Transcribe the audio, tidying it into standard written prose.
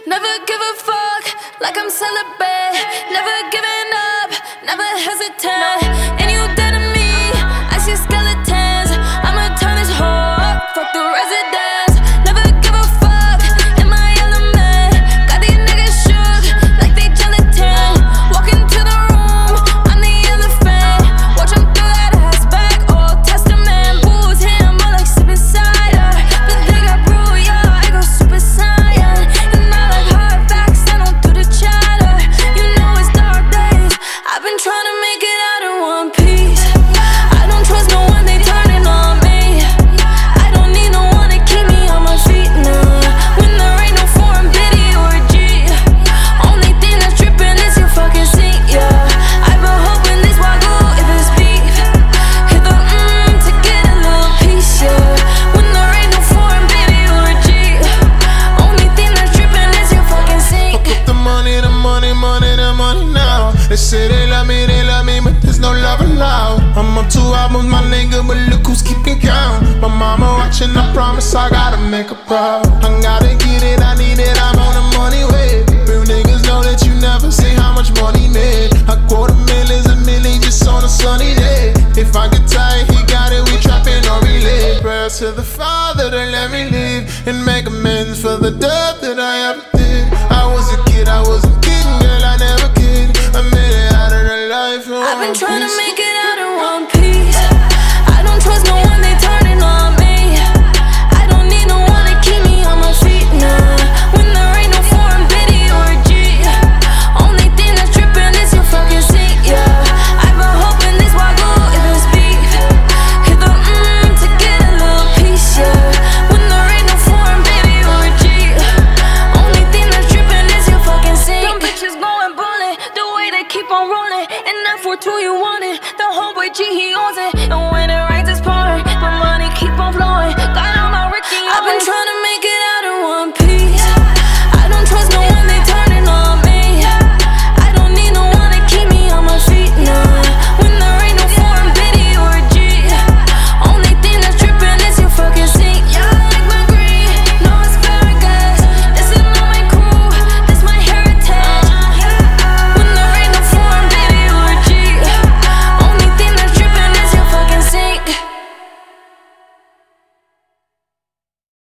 Never give a fuck, like I'm celibate. Never giving up, never hesitate. And you dead to me, I see skeletons. I'ma turn this hoe up, fuck the residents. Never give a fuck, in my element. Got these niggas shook, like they gelatin. Walk into the room, I'm the elephant. Watch them throw that ass back, Old Testament. Booze him, more like sipping cider. But they got brew, yeah, I go super saiyan. And I like hard facts, I don't do the chatter. You know it's dark days, I've been trying to make it out in one piece. I don't trust no one, they turning on me. I don't need no one to keep me on my feet, nah. When there ain't no foreign biddy or a G. Only thing that's dripping is your fucking seat, yeah. I've been hoping this wagyu if it's beef. Hit the to get a little piece, yeah. When there ain't no foreign biddy or a G. Only thing that's dripping is your fucking seat. Fuck up the money, the money, money, the money now. They say they love me, but there's no love allowed. I'm up 2 albums, my nigga, but look who's keeping count. My mama watching, I promise I gotta make her proud. I gotta get it, I need it, I'm on the money wave. Real niggas know that you never say how much money made. A $250,000 just on a sunny day. If I get tired, he got it, we trapping or relay. Prayers to the Father to let me live and make amends for the death that I ever did. I was a kid, I wasn't kidding, girl, I never kid. I made it out of the life. I've been trying to make it out in one piece. I don't trust no one, they turning on me. I don't need no one to keep me on my feet, nah. When there ain't no foreign biddy or a G. Only thing that's dripping is your fucking seat, yeah. I've been hoping this wagyu if it's beef. Hit the to get a little piece, yeah. When there ain't no foreign biddy or a G. Only thing that's dripping is your fucking seat. Them bitches going bullet, the way they keep on rolling. And that 4-2 you want it, the homeboy G he owns it. And